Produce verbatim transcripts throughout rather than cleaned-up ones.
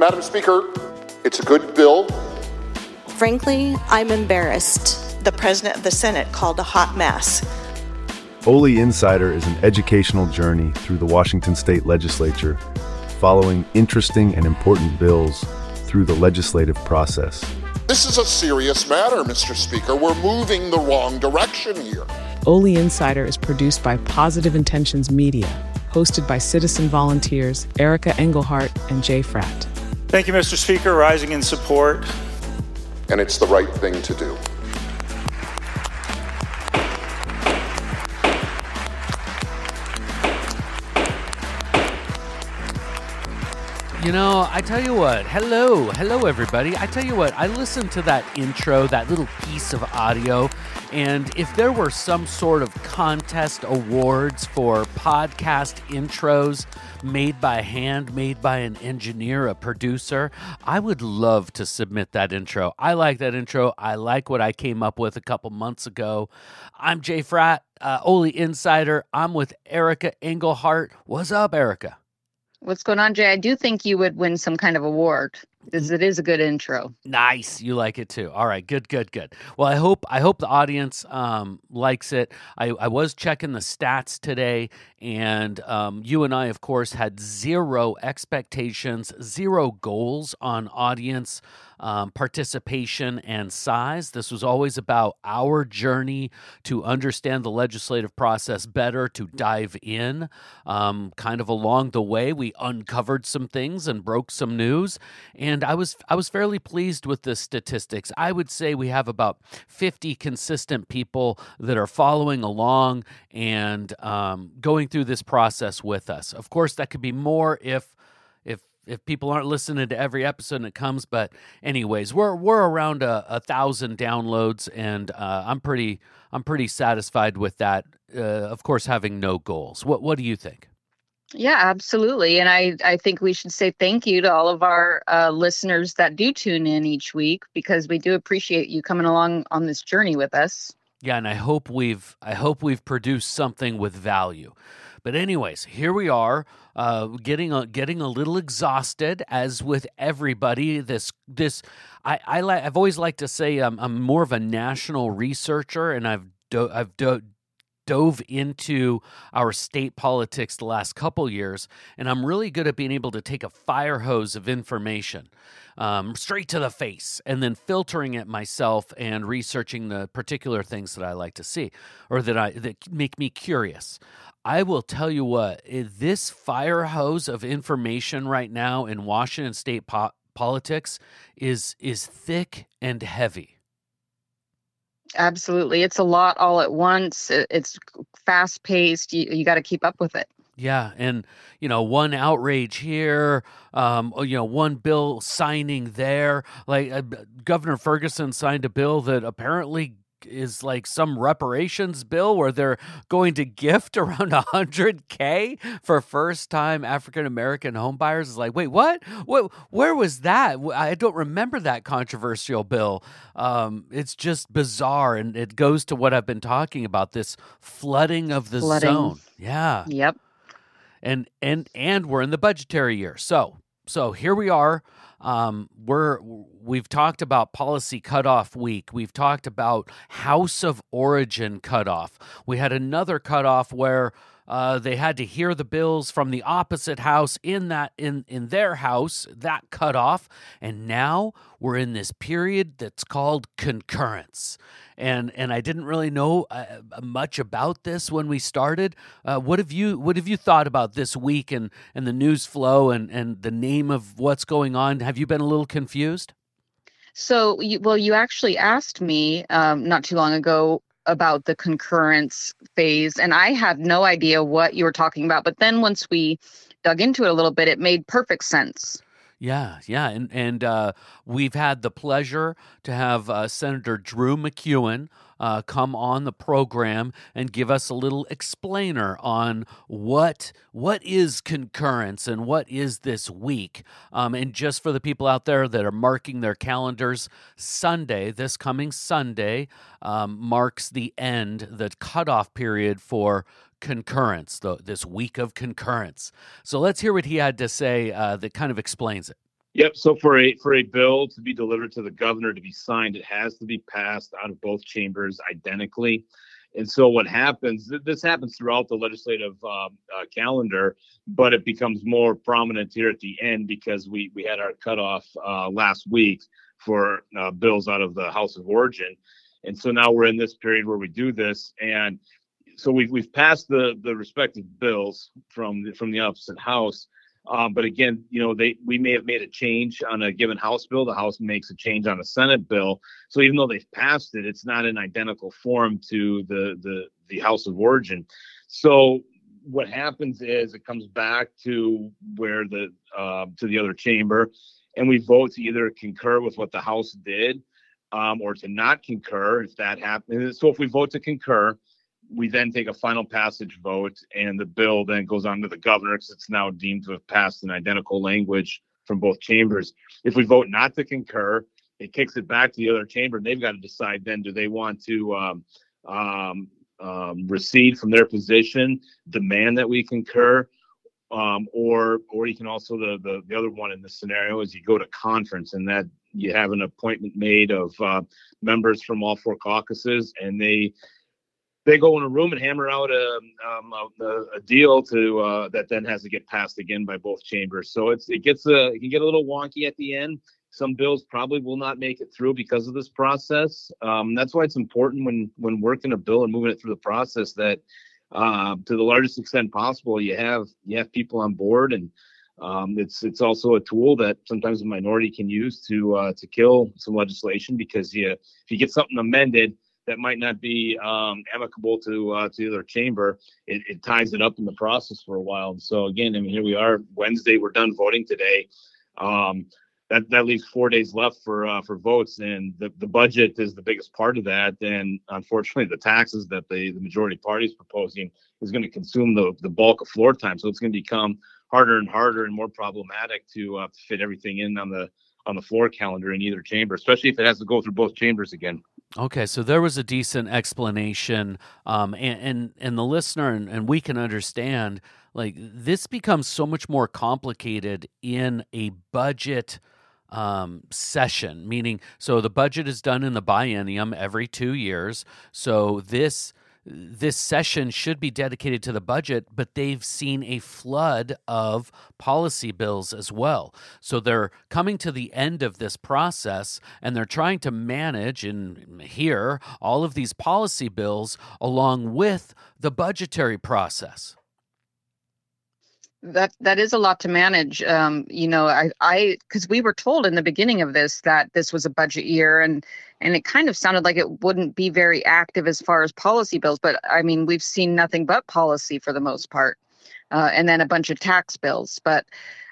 Madam Speaker, it's a good bill. Frankly, I'm embarrassed. The President of the Senate called a hot mess. Ole Insider is an educational journey through the Washington State Legislature, following interesting and important bills through the legislative process. This is a serious matter, Mister Speaker. We're moving the wrong direction here. Ole Insider is produced by Positive Intentions Media, hosted by citizen volunteers Erica Engelhart and Jay Fratt. Thank you, Mister Speaker. Rising in support. And it's the right thing to do. You know, I tell you what, hello, hello everybody. I tell you what, I listened to that intro, that little piece of audio, and if there were some sort of contest awards for podcast intros made by hand, made by an engineer, a producer, I would love to submit that intro. I like that intro. I like what I came up with a couple months ago. I'm Jay Fratt, uh, Ole Insider. I'm with Erica Engelhart. What's up, Erica? What's going on, Jay? I do think you would win some kind of award because it is a good intro. Nice. You like it too. All right. Good, good, good. Well, I hope I hope the audience um, likes it. I, I was checking the stats today, and um, you and I, of course, had zero expectations, zero goals on audience Um, participation and size. This was always about our journey to understand the legislative process better, to dive in. Um, kind of along the way, we uncovered some things and broke some news, and I was I was fairly pleased with the statistics. I would say we have about fifty consistent people that are following along and um, going through this process with us. Of course, that could be more if if if people aren't listening to every episode and it comes, but anyways, we're we're around a, a thousand downloads, and uh, I'm pretty I'm pretty satisfied with that. Uh, of course, having no goals. What what do you think? Yeah, absolutely. And I, I think we should say thank you to all of our uh, listeners that do tune in each week, because we do appreciate you coming along on this journey with us. Yeah, and I hope we've I hope we've produced something with value. But anyways, here we are, uh, getting a, getting a little exhausted, as with everybody. This this I I li- I've always liked to say I'm, I'm more of a national researcher, and I've do- I've do- dove into our state politics the last couple years, and I'm really good at being able to take a fire hose of information um, straight to the face, and then filtering it myself and researching the particular things that I like to see or that I that make me curious. I will tell you what, this fire hose of information right now in Washington state po- politics is is thick and heavy. Absolutely. It's a lot all at once. It's fast paced. You, you got to keep up with it. Yeah, and, you know, one outrage here, um, you know, one bill signing there. Like uh, Governor Ferguson signed a bill that apparently is like some reparations bill where they're going to gift around one hundred K for first-time African-American homebuyers. It's like, wait, what? What? Where was that? I don't remember that controversial bill. Um, it's just bizarre, and it goes to what I've been talking about, this flooding of the Flooding. zone. Yeah. Yep. And and and we're in the budgetary year. So so here we are. Um, we're we've talked about policy cutoff week. We've talked about House of Origin cutoff. We had another cutoff where uh, they had to hear the bills from the opposite house in that in in their house, that cutoff. And now we're in this period that's called concurrence. And and I didn't really know uh, much about this when we started. Uh, what have you What have you thought about this week and, and the news flow and, and the name of what's going on? Have you been a little confused? So, you, well, you actually asked me um, not too long ago about the concurrence phase, and I had no idea what you were talking about. But then once we dug into it a little bit, it made perfect sense. Yeah, yeah, and and uh, we've had the pleasure to have uh, Senator Drew McEwen uh, come on the program and give us a little explainer on what what is concurrence and what is this week. Um, and just for the people out there that are marking their calendars, Sunday, this coming Sunday, um, marks the end, the cutoff period for concurrence, the, this week of concurrence. So let's hear what he had to say uh, that kind of explains it. Yep. So for a for a bill to be delivered to the governor to be signed, it has to be passed out of both chambers identically. And so what happens, this happens throughout the legislative um, uh, calendar, but it becomes more prominent here at the end because we, we had our cutoff uh, last week for uh, bills out of the House of Origin. And so now we're in this period where we do this. And so we've, we've passed the, the respective bills from the, from the opposite house. Um, but again, you know, they we may have made a change on a given House bill. The House makes a change on a Senate bill. So even though they've passed it, it's not in identical form to the the the House of Origin. So what happens is it comes back to where the uh, to the other chamber, and we vote to either concur with what the House did um, or to not concur if that happens. So if we vote to concur, we then take a final passage vote, and the bill then goes on to the governor because it's now deemed to have passed in identical language from both chambers. If we vote not to concur, it kicks it back to the other chamber, and they've got to decide then, do they want to um, um, um, recede from their position, demand that we concur, um, or or you can also, the, the, the other one in this scenario is you go to conference, and that you have an appointment made of uh, members from all four caucuses, and they They go in a room and hammer out a um, a, a deal to uh, that then has to get passed again by both chambers. So it's it gets a it can get a little wonky at the end. Some bills probably will not make it through because of this process. Um, that's why it's important when when working a bill and moving it through the process that uh, to the largest extent possible you have you have people on board, and um, it's it's also a tool that sometimes a minority can use to uh, to kill some legislation, because you if you get something amended that might not be um, amicable to uh, to the other chamber, it, it ties it up in the process for a while. And so again, I mean, here we are, Wednesday, we're done voting today. Um, that that leaves four days left for uh, for votes, and the, the budget is the biggest part of that. And unfortunately, the taxes that the, the majority party is proposing is going to consume the, the bulk of floor time. So it's going to become harder and harder and more problematic to uh, fit everything in on the on the floor calendar in either chamber, especially if it has to go through both chambers again. Okay, so there was a decent explanation, um, and, and and the listener and, and we can understand, like, this becomes so much more complicated in a budget um, session, meaning, so the budget is done in the biennium every two years, so this this session should be dedicated to the budget, but they've seen a flood of policy bills as well. So they're coming to the end of this process, and they're trying to manage and hear all of these policy bills along with the budgetary process. That that is a lot to manage. Um, you know, I I because we were told in the beginning of this that this was a budget year, and and it kind of sounded like it wouldn't be very active as far as policy bills. But I mean, we've seen nothing but policy for the most part, uh, and then a bunch of tax bills. But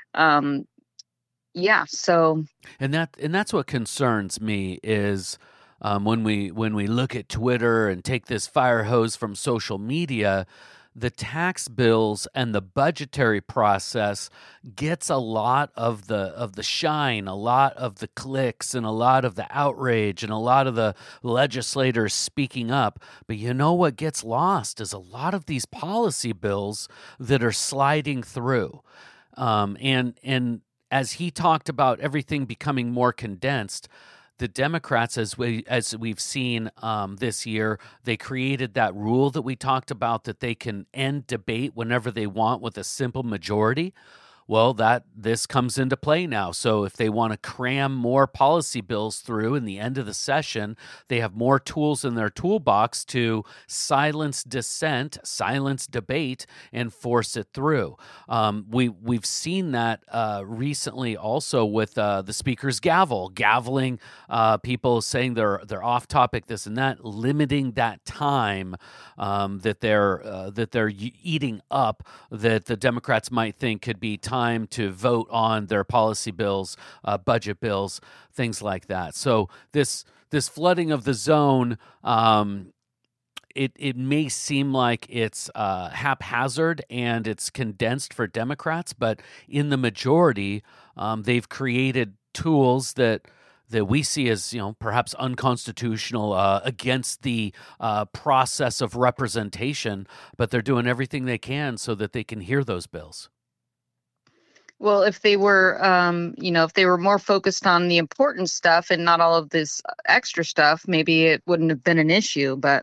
um, yeah, so and that and that's what concerns me is um, when we when we look at Twitter and take this fire hose from social media. The tax bills and the budgetary process gets a lot of the of the shine, a lot of the clicks, and a lot of the outrage, and a lot of the legislators speaking up. But you know what gets lost is a lot of these policy bills that are sliding through. Um, and and as he talked about everything becoming more condensed, the Democrats, as we as we've seen um, this year, they created that rule that we talked about that they can end debate whenever they want with a simple majority. Well, that this comes into play now. So if they want to cram more policy bills through in the end of the session, they have more tools in their toolbox to silence dissent, silence debate, and force it through. Um, we, we've seen that uh, recently also with uh, the speaker's gavel, gaveling uh, people saying they're they're off topic, this and that, limiting that time um, that they're uh, that they're eating up that the Democrats might think could be time to vote on their policy bills, uh, budget bills, things like that. So this this flooding of the zone, um, it it may seem like it's uh, haphazard and it's condensed for Democrats, but in the majority, um, they've created tools that that we see as, you know, perhaps unconstitutional, uh, against the uh, process of representation, but they're doing everything they can so that they can hear those bills. Well, if they were, um, you know, if they were more focused on the important stuff and not all of this extra stuff, maybe it wouldn't have been an issue, but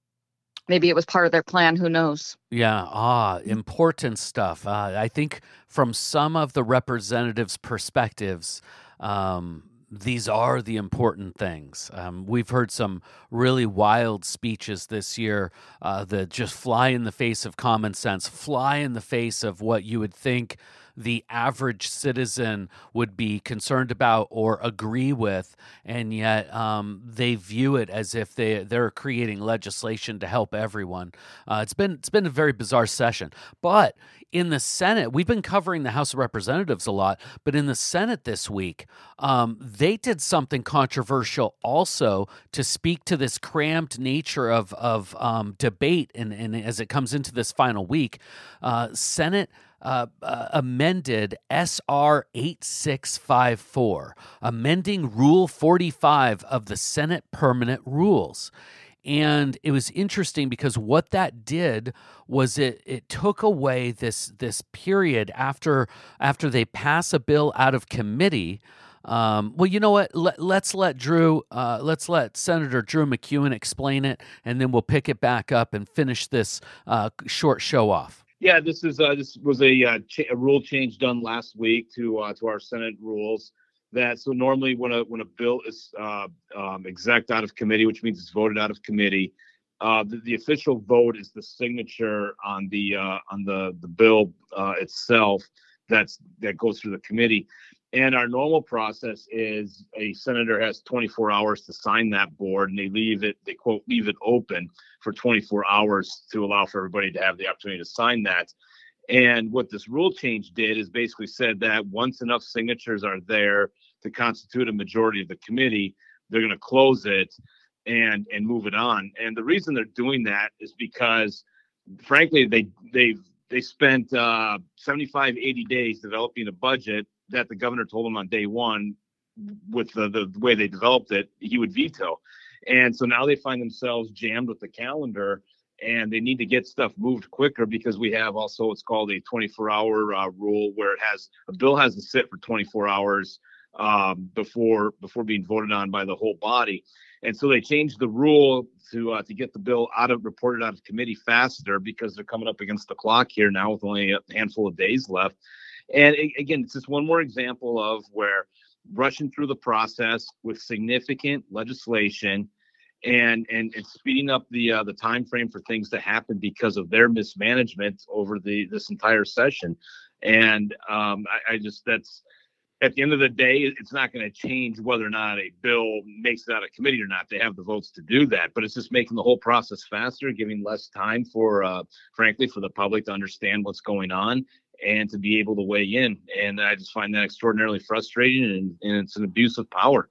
maybe it was part of their plan. Who knows? Yeah, ah, important stuff. Uh, I think from some of the representatives' perspectives, um, these are the important things. Um, we've heard some really wild speeches this year uh, that just fly in the face of common sense, fly in the face of what you would think the average citizen would be concerned about or agree with, and yet um, they view it as if they they're creating legislation to help everyone. Uh, it's been it's been a very bizarre session, but in the Senate, we've been covering the House of Representatives a lot, but in the Senate this week, um, they did something controversial also to speak to this cramped nature of of um, debate, and, and as it comes into this final week, uh, Senate. Uh, uh, amended S R eighty-six fifty-four, amending Rule forty-five of the Senate Permanent Rules. And it was interesting because what that did was it it took away this this period after after they pass a bill out of committee. Um, well, you know what? Let, let's let Drew, uh, let's let Senator Drew McEwen explain it, and then we'll pick it back up and finish this uh, short show off. Yeah, this is uh, this was a, uh, cha- a rule change done last week to uh, to our Senate rules. That so normally when a when a bill is uh, um, exec out of committee, which means it's voted out of committee, uh, the, the official vote is the signature on the uh, on the the bill uh, itself. That's that goes through the committee. And our normal process is a senator has twenty-four hours to sign that board, and they leave it, they quote, leave it open for twenty-four hours to allow for everybody to have the opportunity to sign that. And what this rule change did is basically said that once enough signatures are there to constitute a majority of the committee, they're going to close it and and move it on. And the reason they're doing that is because, frankly, they they've they spent uh, seventy-five, eighty days developing a budget that the governor told them on day one, with the, the way they developed it, he would veto. And so now they find themselves jammed with the calendar, and they need to get stuff moved quicker because we have also what's called a twenty-four hour uh, rule, where it has a bill has to sit for twenty-four hours um, before before being voted on by the whole body. And so they changed the rule to uh, to get the bill out of reported out of committee faster, because they're coming up against the clock here now with only a handful of days left. And again, it's just one more example of where rushing through the process with significant legislation and and, and speeding up the uh, the time frame for things to happen because of their mismanagement over the this entire session. And um, I, I just that's at the end of the day, it's not going to change whether or not a bill makes it out of committee or not. They have the votes to do that, but it's just making the whole process faster, giving less time for, uh, frankly, for the public to understand what's going on and to be able to weigh in. And I just find that extraordinarily frustrating, and, and it's an abuse of power.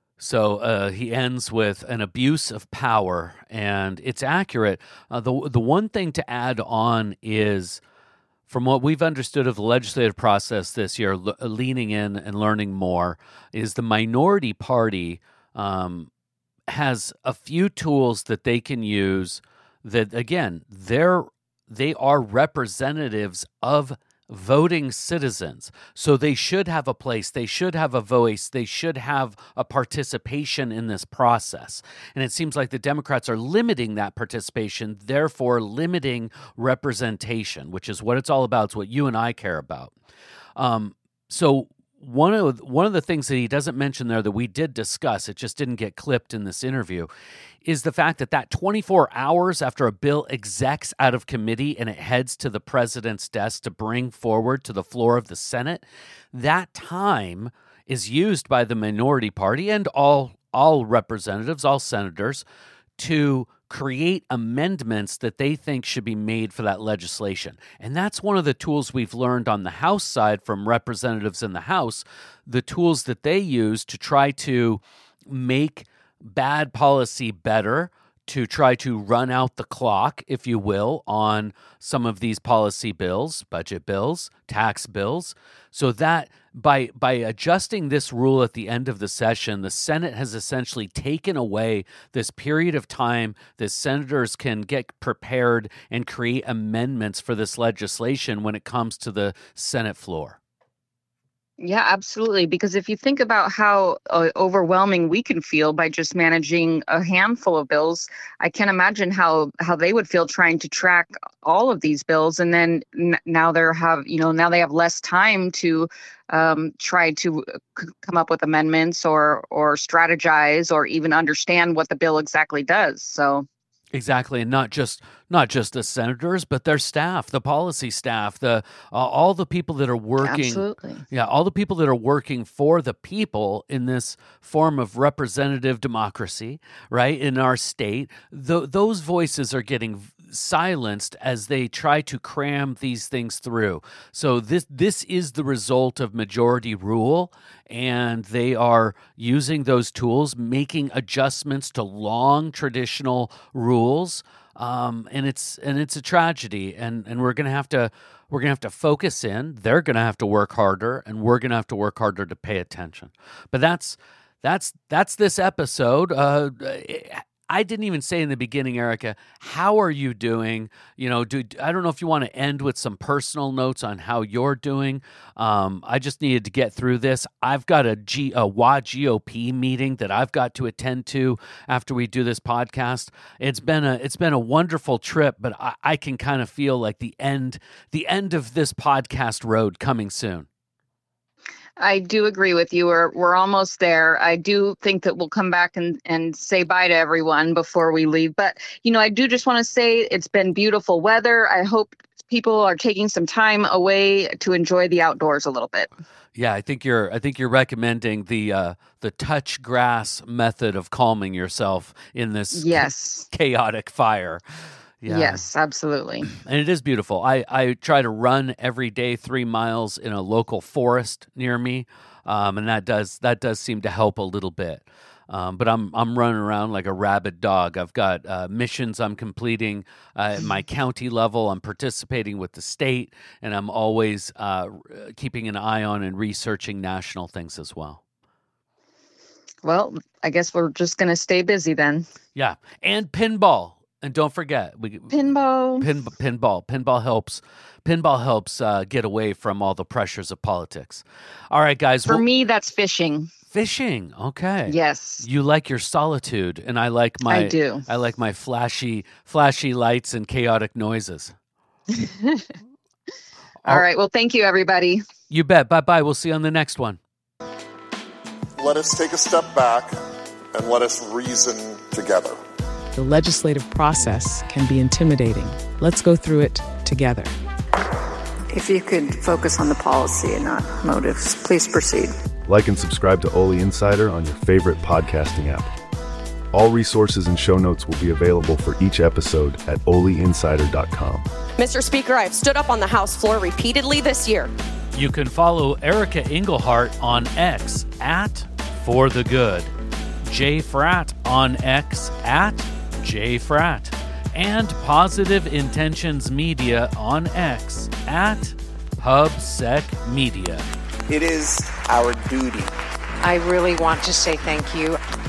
So uh, he ends with an abuse of power, and it's accurate. Uh, the the one thing to add on is, from what we've understood of the legislative process this year, le- leaning in and learning more, is the minority party um, has a few tools that they can use that, again, they're they are representatives of voting citizens. So they should have a place, they should have a voice, they should have a participation in this process. And it seems like the Democrats are limiting that participation, therefore limiting representation, which is what it's all about. It's what you and I care about. Um, so one of one of the things that he doesn't mention there that we did discuss, it just didn't get clipped in this interview, is the fact that that twenty-four hours after a bill execs out of committee and it heads to the president's desk to bring forward to the floor of the Senate, that time is used by the minority party and all all representatives, all senators, to create amendments that they think should be made for that legislation. And that's one of the tools we've learned on the House side from representatives in the House, the tools that they use to try to make bad policy better, to try to run out the clock, if you will, on some of these policy bills, budget bills, tax bills, so that by by adjusting this rule at the end of the session, the Senate has essentially taken away this period of time that senators can get prepared and create amendments for this legislation when it comes to the Senate floor. Yeah, absolutely. Because if you think about how uh, overwhelming we can feel by just managing a handful of bills, I can't imagine how how they would feel trying to track all of these bills. And then n- now they're have you know now they have less time to um, try to c- come up with amendments or or strategize or even understand what the bill exactly does. So. Exactly, and not just not just the senators, but their staff, the policy staff, the uh, all the people that are working. Absolutely. Yeah, all the people that are working for the people in this form of representative democracy, right, in our state. Th- those voices are getting silenced as they try to cram these things through. So this this is the result of majority rule, and they are using those tools, making adjustments to long traditional rules, um, and it's and it's a tragedy. And and we're gonna have to we're gonna have to focus in. They're gonna have to work harder, and we're gonna have to work harder to pay attention. But that's that's that's this episode. Uh, I didn't even say in the beginning, Erica, how are you doing? You know, do, I don't know if you want to end with some personal notes on how you're doing. Um, I just needed to get through this. I've got a, G, a W A G O P meeting that I've got to attend to after we do this podcast. It's been a it's been a wonderful trip, but I, I can kind of feel like the end the end of this podcast road coming soon. I do agree with you. We're we're almost there. I do think that we'll come back and, and say bye to everyone before we leave. But, you know, I do just want to say it's been beautiful weather. I hope people are taking some time away to enjoy the outdoors a little bit. Yeah, I think you're I think you're recommending the uh, the touch grass method of calming yourself in this yes. chaotic fire. Yeah. Yes, absolutely. And it is beautiful. I, I try to run every day three miles in a local forest near me, um, and that does that does seem to help a little bit. Um, but I'm I'm running around like a rabid dog. I've got uh, missions I'm completing uh, at my county level. I'm participating with the state, and I'm always uh, keeping an eye on and researching national things as well. Well, I guess we're just going to stay busy then. Yeah, and pinball. And don't forget, we pinball. Pin, pinball. Pinball helps. Pinball helps uh, get away from all the pressures of politics. All right, guys. For we'll, me, that's fishing. Fishing. Okay. Yes. You like your solitude, and I like my. I do. I like my flashy, flashy lights and chaotic noises. all, all right. Well, thank you, everybody. You bet. Bye bye. We'll see you on the next one. Let us take a step back and let us reason together. The legislative process can be intimidating. Let's go through it together. If you could focus on the policy and not motives, please proceed. Like and subscribe to Oli Insider on your favorite podcasting app. All resources and show notes will be available for each episode at oli insider dot com. Mister Speaker, I've stood up on the House floor repeatedly this year. You can follow Erica Engelhart on X at For The Good, Jay Fratt on X at Jay Fratt, and Positive Intentions Media on X at PubSec Media. It is our duty. I really want to say thank you.